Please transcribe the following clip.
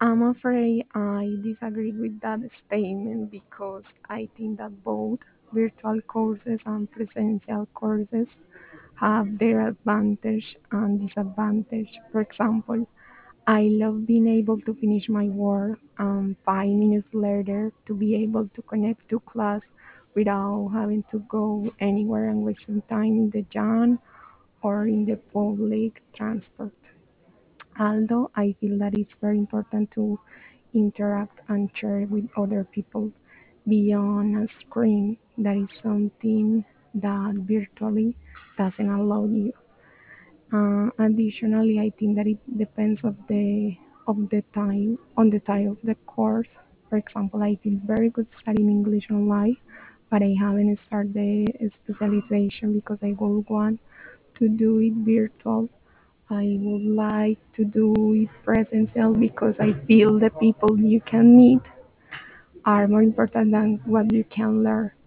I'm afraid I disagree with that statement because I think that both virtual courses and presential courses have their advantage and disadvantage. For example, I love being able to finish my work 5 minutes later to be able to connect to class without having to go anywhere and wasting time in the jam or in the public transport. Although I feel that it's very important to interact and share with other people beyond a screen, that is something that virtually doesn't allow you. Additionally, I think that it depends of the time on the type of the course. For example, I feel very good studying English online, but I haven't started the specialization because I would want to do it virtual. I would like to do it presential because I feel the people you can meet are more important than what you can learn.